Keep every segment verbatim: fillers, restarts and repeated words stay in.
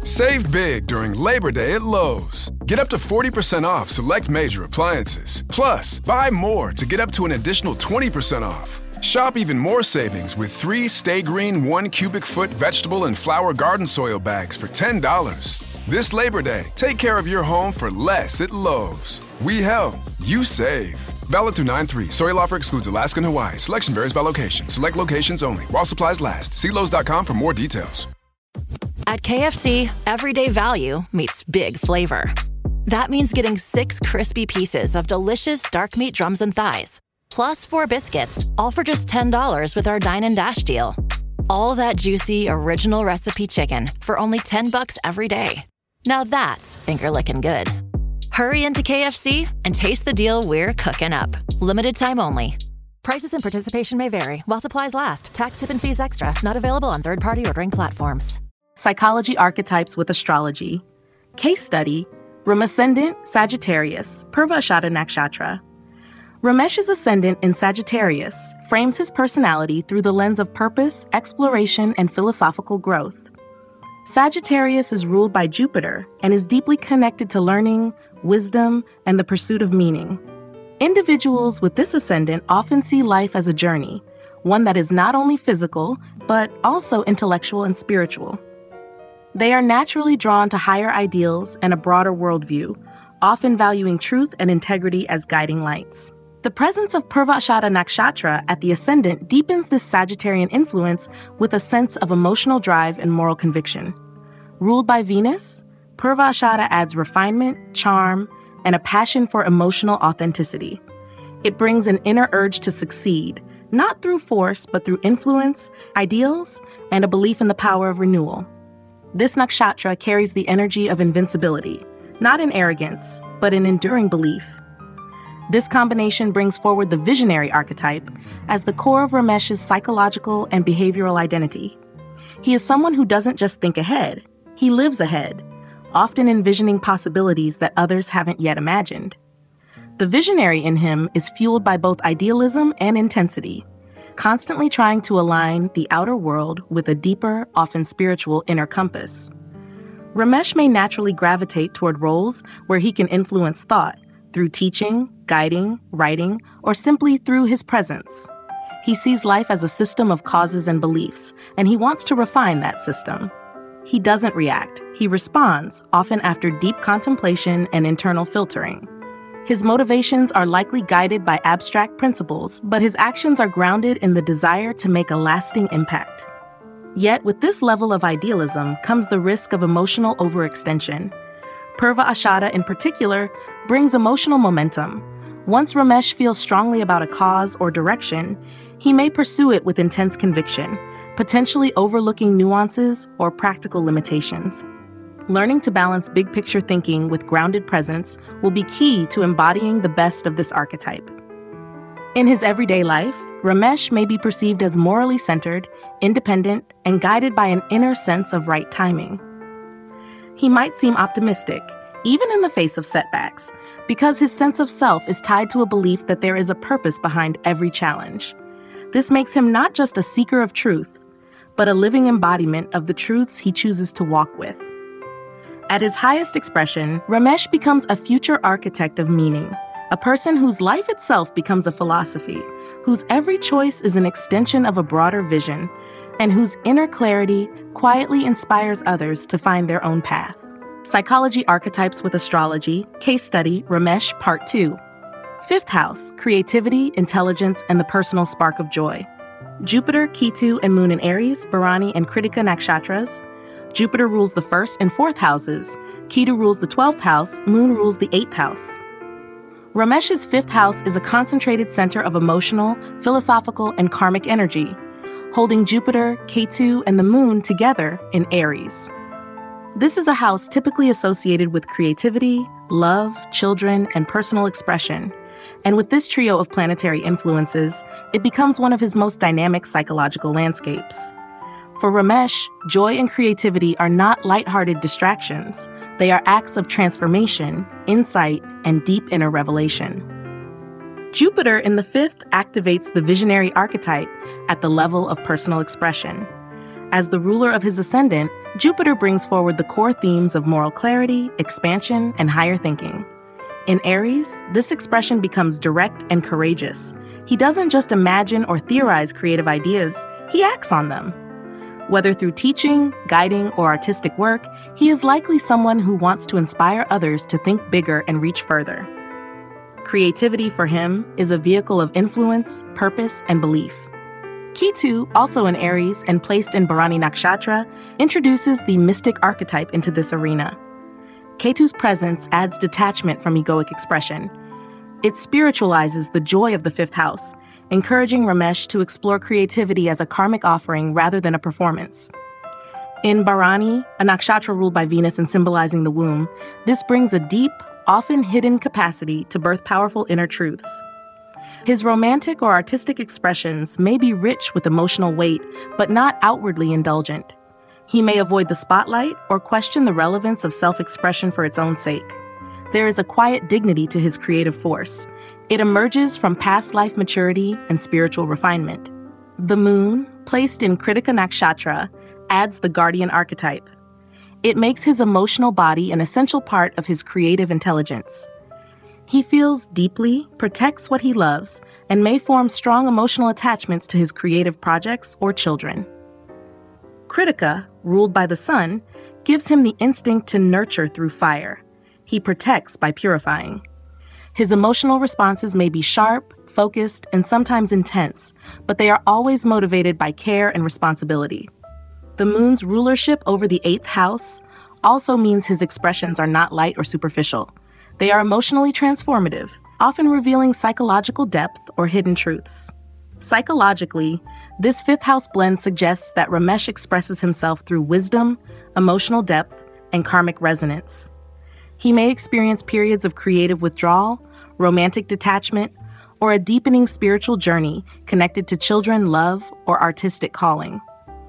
Save big during Labor Day at Lowe's. Get up to forty percent off select major appliances. Plus, buy more to get up to an additional twenty percent off. Shop even more savings with three Stay Green one cubic foot vegetable and flower garden soil bags for ten dollars. This Labor Day, take care of your home for less at Lowe's. We help, you save. Valid through nine three. Soil offer excludes Alaska and Hawaii. Selection varies by location. Select locations only. While supplies last. See Lowe's dot com for more details. At K F C, everyday value meets big flavor. That means getting six crispy pieces of delicious dark meat drums and thighs, plus four biscuits, all for just ten dollars with our Dine and Dash deal. All that juicy, original recipe chicken for only ten bucks every day. Now that's finger-licking good. Hurry into K F C and taste the deal we're cooking up. Limited time only. Prices and participation may vary while supplies last. Tax, tip, and fees extra. Not available on third-party ordering platforms. Psychology Archetypes with Astrology. Case study, Ram Ascendant, Sagittarius, Purvashada Nakshatra. Ramesh's ascendant in Sagittarius frames his personality through the lens of purpose, exploration, and philosophical growth. Sagittarius is ruled by Jupiter and is deeply connected to learning, wisdom, and the pursuit of meaning. Individuals with this ascendant often see life as a journey, one that is not only physical, but also intellectual and spiritual. They are naturally drawn to higher ideals and a broader worldview, often valuing truth and integrity as guiding lights. The presence of Purvashada Nakshatra at the ascendant deepens this Sagittarian influence with a sense of emotional drive and moral conviction. Ruled by Venus, Purvashada adds refinement, charm, and a passion for emotional authenticity. It brings an inner urge to succeed, not through force, but through influence, ideals, and a belief in the power of renewal. This nakshatra carries the energy of invincibility, not in arrogance, but in enduring belief. This combination brings forward the visionary archetype as the core of Ramesh's psychological and behavioral identity. He is someone who doesn't just think ahead, he lives ahead, often envisioning possibilities that others haven't yet imagined. The visionary in him is fueled by both idealism and intensity, constantly trying to align the outer world with a deeper, often spiritual inner compass. Ramesh may naturally gravitate toward roles where he can influence thought through teaching, guiding, writing, or simply through his presence. He sees life as a system of causes and beliefs, and he wants to refine that system. He doesn't react, he responds, often after deep contemplation and internal filtering. His motivations are likely guided by abstract principles, but his actions are grounded in the desire to make a lasting impact. Yet, with this level of idealism comes the risk of emotional overextension. Purvashada, in particular, brings emotional momentum. Once Ramesh feels strongly about a cause or direction, he may pursue it with intense conviction, potentially overlooking nuances or practical limitations. Learning to balance big-picture thinking with grounded presence will be key to embodying the best of this archetype. In his everyday life, Ramesh may be perceived as morally centered, independent, and guided by an inner sense of right timing. He might seem optimistic, even in the face of setbacks, because his sense of self is tied to a belief that there is a purpose behind every challenge. This makes him not just a seeker of truth, but a living embodiment of the truths he chooses to walk with. At his highest expression, Ramesh becomes a future architect of meaning, a person whose life itself becomes a philosophy, whose every choice is an extension of a broader vision, and whose inner clarity quietly inspires others to find their own path. Psychology Archetypes with Astrology, Case Study, Ramesh, Part two. Fifth House, Creativity, Intelligence, and the Personal Spark of Joy. Jupiter, Ketu, and Moon in Aries, Bharani, and Kritika Nakshatras. Jupiter rules the first and fourth houses. Ketu rules the twelfth house. Moon rules the eighth house. Ramesh's fifth house is a concentrated center of emotional, philosophical, and karmic energy, holding Jupiter, Ketu, and the Moon together in Aries. This is a house typically associated with creativity, love, children, and personal expression. And with this trio of planetary influences, it becomes one of his most dynamic psychological landscapes. For Ramesh, joy and creativity are not lighthearted distractions. They are acts of transformation, insight, and deep inner revelation. Jupiter in the fifth activates the visionary archetype at the level of personal expression. As the ruler of his ascendant, Jupiter brings forward the core themes of moral clarity, expansion, and higher thinking. In Aries, this expression becomes direct and courageous. He doesn't just imagine or theorize creative ideas, he acts on them. Whether through teaching, guiding, or artistic work, he is likely someone who wants to inspire others to think bigger and reach further. Creativity for him is a vehicle of influence, purpose, and belief. Ketu, also in Aries and placed in Bharani Nakshatra, introduces the mystic archetype into this arena. Ketu's presence adds detachment from egoic expression. It spiritualizes the joy of the fifth house, encouraging Ramesh to explore creativity as a karmic offering rather than a performance. In Bharani, a nakshatra ruled by Venus and symbolizing the womb, this brings a deep, often hidden capacity to birth powerful inner truths. His romantic or artistic expressions may be rich with emotional weight, but not outwardly indulgent. He may avoid the spotlight or question the relevance of self-expression for its own sake. There is a quiet dignity to his creative force. It emerges from past life maturity and spiritual refinement. The moon, placed in Kritika Nakshatra, adds the guardian archetype. It makes his emotional body an essential part of his creative intelligence. He feels deeply, protects what he loves, and may form strong emotional attachments to his creative projects or children. Kritika, ruled by the sun, gives him the instinct to nurture through fire. He protects by purifying. His emotional responses may be sharp, focused, and sometimes intense, but they are always motivated by care and responsibility. The moon's rulership over the eighth house also means his expressions are not light or superficial. They are emotionally transformative, often revealing psychological depth or hidden truths. Psychologically, this fifth house blend suggests that Ramesh expresses himself through wisdom, emotional depth, and karmic resonance. He may experience periods of creative withdrawal, romantic detachment, or a deepening spiritual journey connected to children, love, or artistic calling.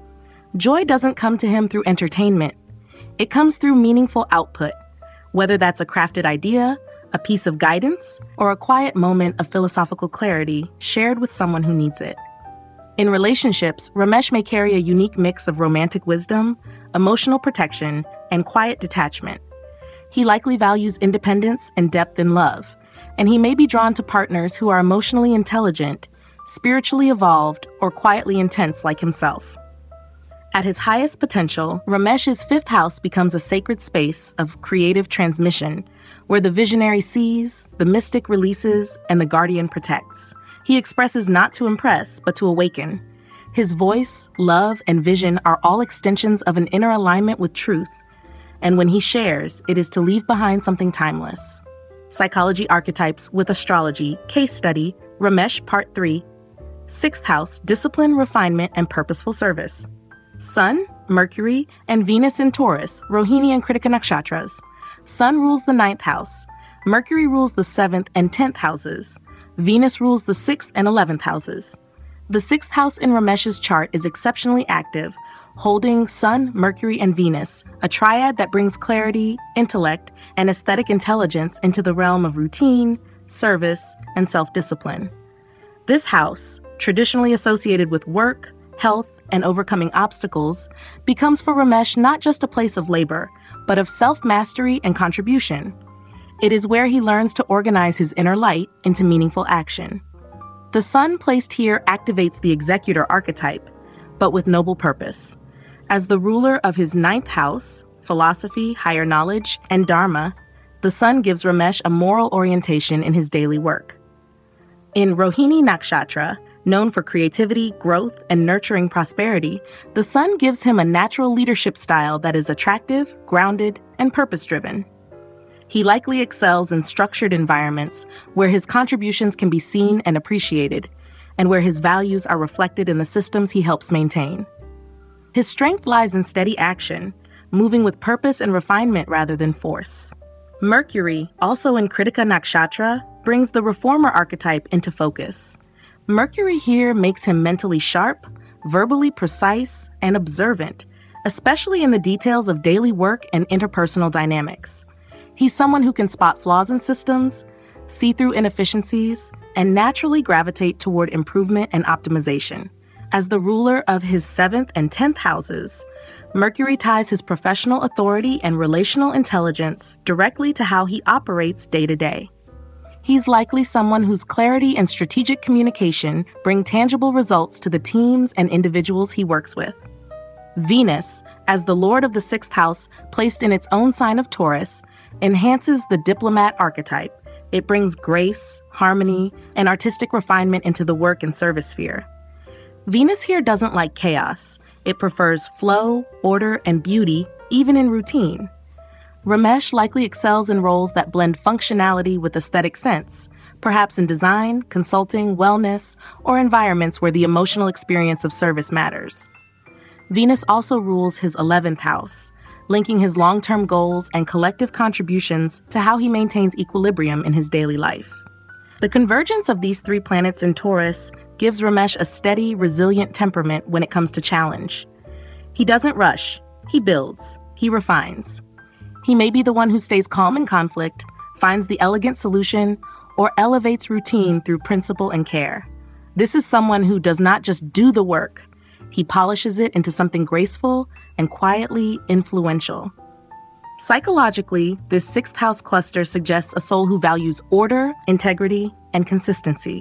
Joy doesn't come to him through entertainment. It comes through meaningful output, whether that's a crafted idea, a piece of guidance, or a quiet moment of philosophical clarity shared with someone who needs it. In relationships, Ramesh may carry a unique mix of romantic wisdom, emotional protection, and quiet detachment. He likely values independence and depth in love, and he may be drawn to partners who are emotionally intelligent, spiritually evolved, or quietly intense like himself. At his highest potential, Ramesh's fifth house becomes a sacred space of creative transmission, where the visionary sees, the mystic releases, and the guardian protects. He expresses not to impress, but to awaken. His voice, love, and vision are all extensions of an inner alignment with truth, and when he shares, it is to leave behind something timeless. Psychology Archetypes with Astrology, Case Study, Ramesh Part three. Sixth House, Discipline, Refinement, and Purposeful Service. Sun, Mercury, and Venus in Taurus, Rohini and Kritika Nakshatras. Sun rules the ninth house. Mercury rules the seventh and tenth houses. Venus rules the sixth and eleventh houses. The sixth house in Ramesh's chart is exceptionally active, holding Sun, Mercury, and Venus, a triad that brings clarity, intellect, and aesthetic intelligence into the realm of routine, service, and self-discipline. This house, traditionally associated with work, health, and overcoming obstacles, becomes for Ramesh not just a place of labor, but of self-mastery and contribution. It is where he learns to organize his inner light into meaningful action. The sun placed here activates the executor archetype, but with noble purpose. As the ruler of his ninth house, philosophy, higher knowledge, and dharma, the sun gives Ramesh a moral orientation in his daily work. In Rohini Nakshatra, known for creativity, growth, and nurturing prosperity, the sun gives him a natural leadership style that is attractive, grounded, and purpose-driven. He likely excels in structured environments where his contributions can be seen and appreciated, and where his values are reflected in the systems he helps maintain. His strength lies in steady action, moving with purpose and refinement rather than force. Mercury, also in Kritika Nakshatra, brings the reformer archetype into focus. Mercury here makes him mentally sharp, verbally precise, and observant, especially in the details of daily work and interpersonal dynamics. He's someone who can spot flaws in systems, see through inefficiencies, and naturally gravitate toward improvement and optimization. As the ruler of his seventh and tenth houses, Mercury ties his professional authority and relational intelligence directly to how he operates day to day. He's likely someone whose clarity and strategic communication bring tangible results to the teams and individuals he works with. Venus, as the lord of the sixth house placed in its own sign of Taurus, enhances the diplomat archetype. It brings grace, harmony, and artistic refinement into the work and service sphere. Venus here doesn't like chaos. It prefers flow, order, and beauty, even in routine. Ramesh likely excels in roles that blend functionality with aesthetic sense, perhaps in design, consulting, wellness, or environments where the emotional experience of service matters. Venus also rules his eleventh house, linking his long-term goals and collective contributions to how he maintains equilibrium in his daily life. The convergence of these three planets in Taurus gives Ramesh a steady, resilient temperament when it comes to challenge. He doesn't rush, he builds, he refines. He may be the one who stays calm in conflict, finds the elegant solution, or elevates routine through principle and care. This is someone who does not just do the work, he polishes it into something graceful and quietly influential. Psychologically, this sixth house cluster suggests a soul who values order, integrity, and consistency.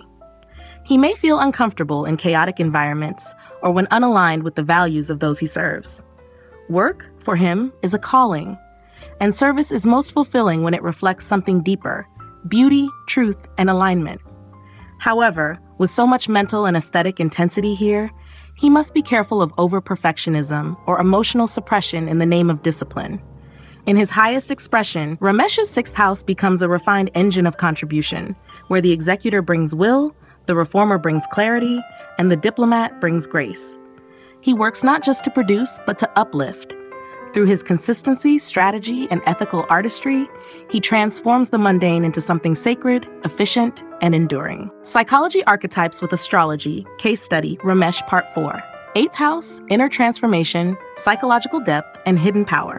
He may feel uncomfortable in chaotic environments or when unaligned with the values of those he serves. Work, for him, is a calling, and service is most fulfilling when it reflects something deeper: beauty, truth, and alignment. However, with so much mental and aesthetic intensity here, he must be careful of over-perfectionism or emotional suppression in the name of discipline. In his highest expression, Ramesh's sixth house becomes a refined engine of contribution, where the executor brings will, the reformer brings clarity, and the diplomat brings grace. He works not just to produce, but to uplift. Through his consistency, strategy, and ethical artistry, he transforms the mundane into something sacred, efficient, and enduring. Psychology Archetypes with Astrology, Case Study, Ramesh Part four. Eighth House, Inner Transformation, Psychological Depth, and Hidden Power.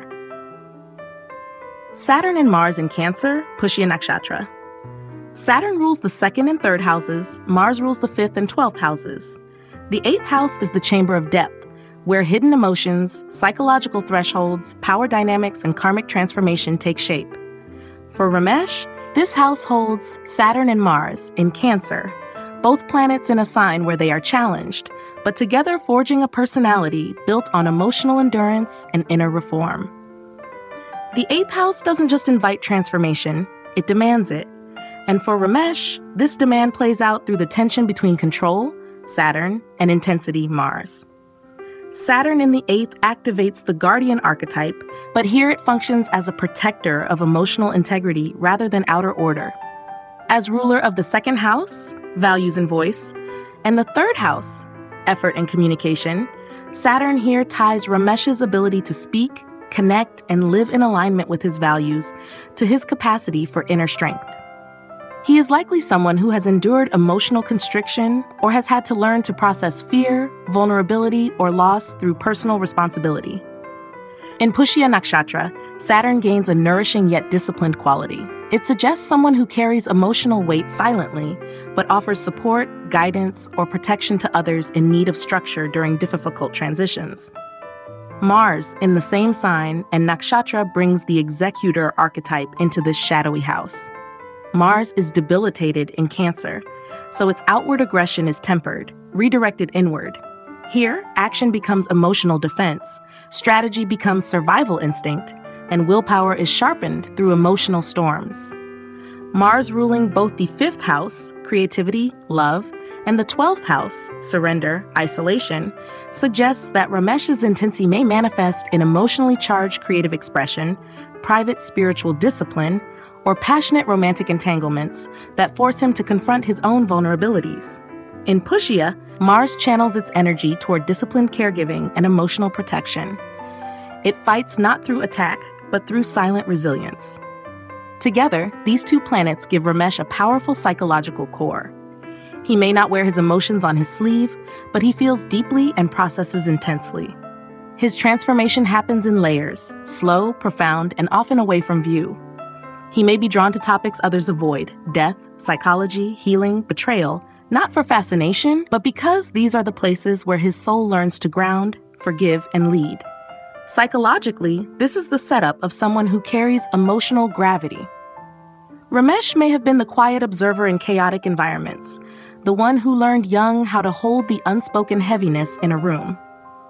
Saturn and Mars in Cancer, Pushya Nakshatra. Saturn rules the second and third houses, Mars rules the fifth and twelfth houses. The eighth house is the chamber of depth, where hidden emotions, psychological thresholds, power dynamics, and karmic transformation take shape. For Ramesh, this house holds Saturn and Mars in Cancer, both planets in a sign where they are challenged, but together forging a personality built on emotional endurance and inner reform. The eighth house doesn't just invite transformation, it demands it. And for Ramesh, this demand plays out through the tension between control, Saturn, and intensity, Mars. Saturn in the eighth activates the guardian archetype, but here it functions as a protector of emotional integrity rather than outer order. As ruler of the second house, values and voice, and the third house, effort and communication, Saturn here ties Ramesh's ability to speak, connect, and live in alignment with his values to his capacity for inner strength. He is likely someone who has endured emotional constriction or has had to learn to process fear, vulnerability, or loss through personal responsibility. In Pushya Nakshatra, Saturn gains a nourishing yet disciplined quality. It suggests someone who carries emotional weight silently, but offers support, guidance, or protection to others in need of structure during difficult transitions. Mars, in the same sign, and Nakshatra brings the executor archetype into this shadowy house. Mars is debilitated in Cancer, so its outward aggression is tempered, redirected inward. Here, action becomes emotional defense, strategy becomes survival instinct, and willpower is sharpened through emotional storms. Mars ruling both the fifth house, creativity, love, and the twelfth house, surrender, isolation, suggests that Ramesh's intensity may manifest in emotionally charged creative expression, private spiritual discipline, or passionate romantic entanglements that force him to confront his own vulnerabilities. In Pushya, Mars channels its energy toward disciplined caregiving and emotional protection. It fights not through attack, but through silent resilience. Together, these two planets give Ramesh a powerful psychological core. He may not wear his emotions on his sleeve, but he feels deeply and processes intensely. His transformation happens in layers, slow, profound, and often away from view. He may be drawn to topics others avoid: death, psychology, healing, betrayal, not for fascination, but because these are the places where his soul learns to ground, forgive, and lead. Psychologically, this is the setup of someone who carries emotional gravity. Ramesh may have been the quiet observer in chaotic environments, the one who learned young how to hold the unspoken heaviness in a room.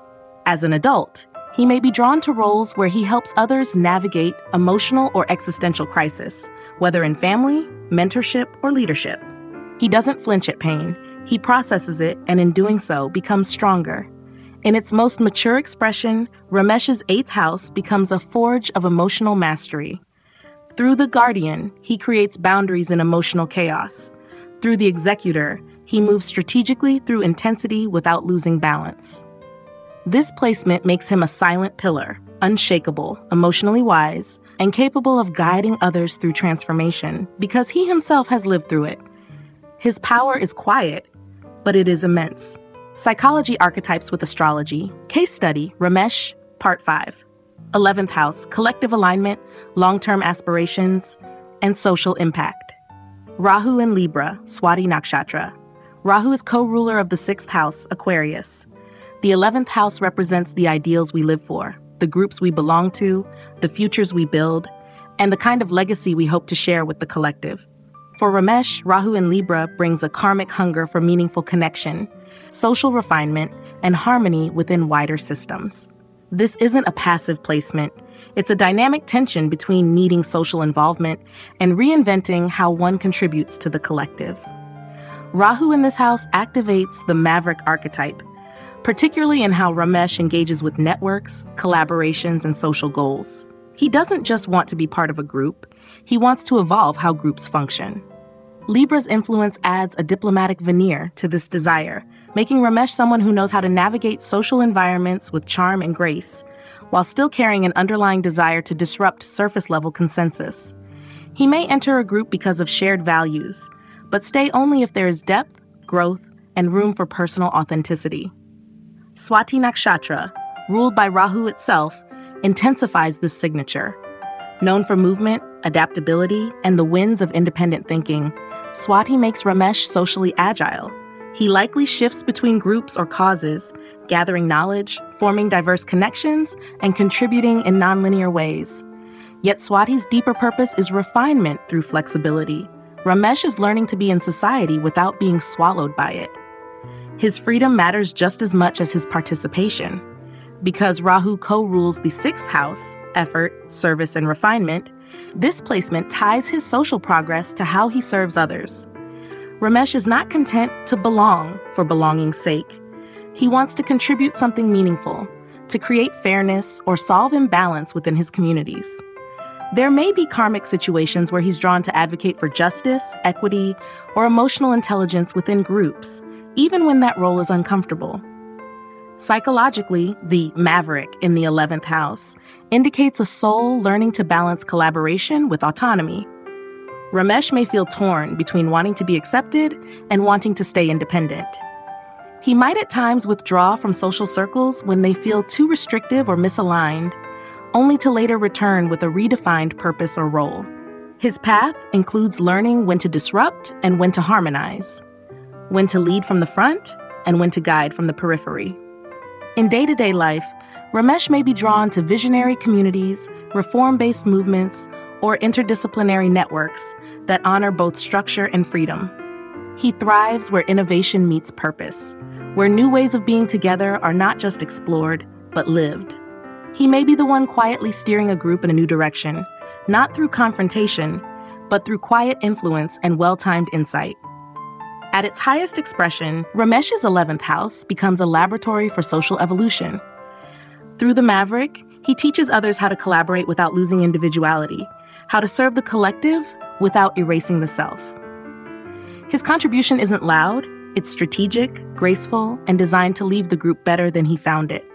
As an adult, he may be drawn to roles where he helps others navigate emotional or existential crisis, whether in family, mentorship, or leadership. He doesn't flinch at pain. He processes it, and in doing so, becomes stronger. In its most mature expression, Ramesh's eighth house becomes a forge of emotional mastery. Through the guardian, he creates boundaries in emotional chaos. Through the executor, he moves strategically through intensity without losing balance. This placement makes him a silent pillar, unshakable, emotionally wise, and capable of guiding others through transformation because he himself has lived through it. His power is quiet, but it is immense. Psychology Archetypes with Astrology, Case Study, Ramesh, Part five. eleventh House, Collective Alignment, Long-Term Aspirations, and Social Impact. Rahu in Libra, Swati Nakshatra. Rahu is co-ruler of the sixth house, Aquarius. The eleventh house represents the ideals we live for, the groups we belong to, the futures we build, and the kind of legacy we hope to share with the collective. For Ramesh, Rahu in Libra brings a karmic hunger for meaningful connection, social refinement, and harmony within wider systems. This isn't a passive placement. It's a dynamic tension between needing social involvement and reinventing how one contributes to the collective. Rahu in this house activates the maverick archetype, particularly in how Ramesh engages with networks, collaborations, and social goals. He doesn't just want to be part of a group, he wants to evolve how groups function. Libra's influence adds a diplomatic veneer to this desire, making Ramesh someone who knows how to navigate social environments with charm and grace, while still carrying an underlying desire to disrupt surface-level consensus. He may enter a group because of shared values, but stay only if there is depth, growth, and room for personal authenticity. Swati Nakshatra, ruled by Rahu itself, intensifies this signature. Known for movement, adaptability, and the winds of independent thinking, Swati makes Ramesh socially agile. He likely shifts between groups or causes, gathering knowledge, forming diverse connections, and contributing in nonlinear ways. Yet Swati's deeper purpose is refinement through flexibility. Ramesh is learning to be in society without being swallowed by it. His freedom matters just as much as his participation. Because Rahu co-rules the sixth house, effort, service, and refinement, this placement ties his social progress to how he serves others. Ramesh is not content to belong for belonging's sake. He wants to contribute something meaningful, to create fairness or solve imbalance within his communities. There may be karmic situations where he's drawn to advocate for justice, equity, or emotional intelligence within groups, even when that role is uncomfortable. Psychologically, the maverick in the eleventh house indicates a soul learning to balance collaboration with autonomy. Ramesh may feel torn between wanting to be accepted and wanting to stay independent. He might at times withdraw from social circles when they feel too restrictive or misaligned, only to later return with a redefined purpose or role. His path includes learning when to disrupt and when to harmonize, when to lead from the front and when to guide from the periphery. In day-to-day life, Ramesh may be drawn to visionary communities, reform-based movements, or interdisciplinary networks that honor both structure and freedom. He thrives where innovation meets purpose, where new ways of being together are not just explored, but lived. He may be the one quietly steering a group in a new direction, not through confrontation, but through quiet influence and well-timed insight. At its highest expression, Ramesh's eleventh house becomes a laboratory for social evolution. Through the maverick, he teaches others how to collaborate without losing individuality, how to serve the collective without erasing the self. His contribution isn't loud, it's strategic, graceful, and designed to leave the group better than he found it.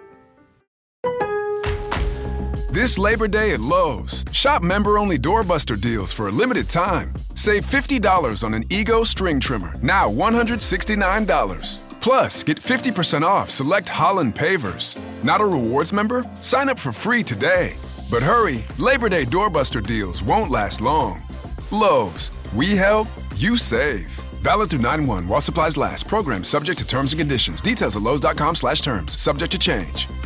This Labor Day at Lowe's, shop member-only doorbuster deals for a limited time. Save fifty dollars on an Ego string trimmer, now one hundred sixty-nine dollars. Plus, get fifty percent off select Holland pavers. Not a rewards member? Sign up for free today. But hurry, Labor Day doorbuster deals won't last long. Lowe's, we help, you save. Valid through nine one while supplies last. Program subject to terms and conditions. Details at lowes dot com slash terms. Subject to change.